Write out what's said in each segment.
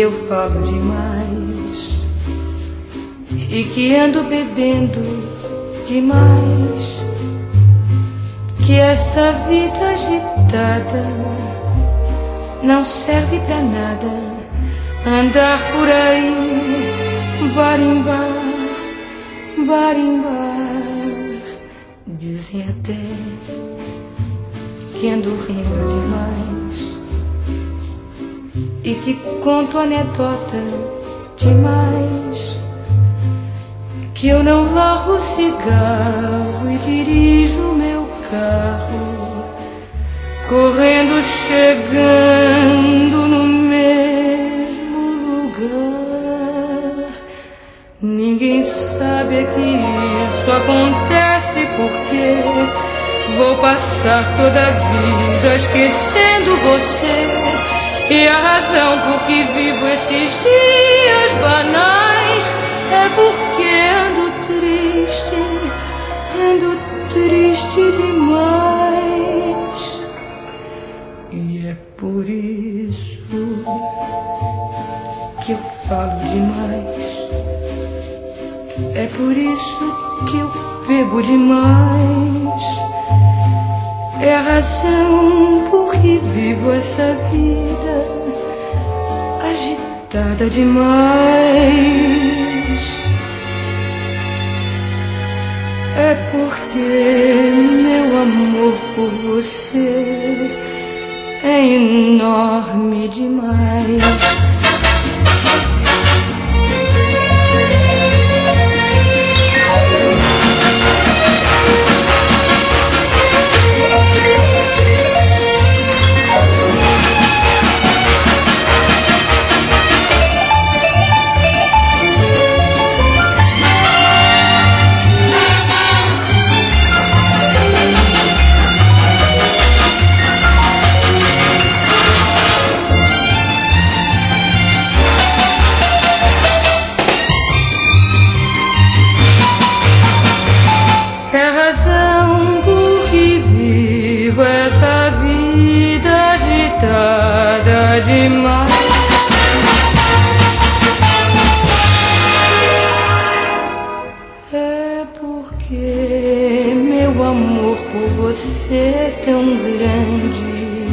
eu falo demais e que ando bebendo demais, que essa vida agitada não serve pra nada, andar por aí, bar em bar, bar em bar. Dizem até que ando rindo demais e que conto anedota demais, que eu não largo cigarro e dirijo meu carro correndo, chegando no mesmo lugar. Ninguém sabe que isso acontece porque vou passar toda a vida esquecendo você, e a razão por que vivo esses dias banais é porque ando triste demais. E é por isso que eu falo demais, é por isso que eu bebo demais, é a razão por que vivo essa vida agitada demais. É porque meu amor por você é enorme demais. Essa vida agitada demais. É porque meu amor por você é tão grande,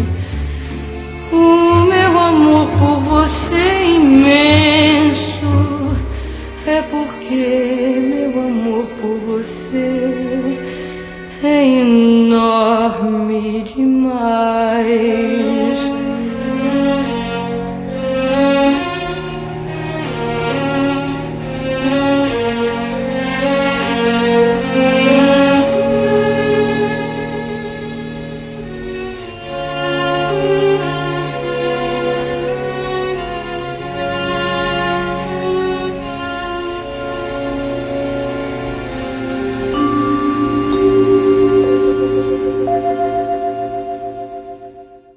o meu amor por você é imenso. É porque meu amor por você é enorme demais.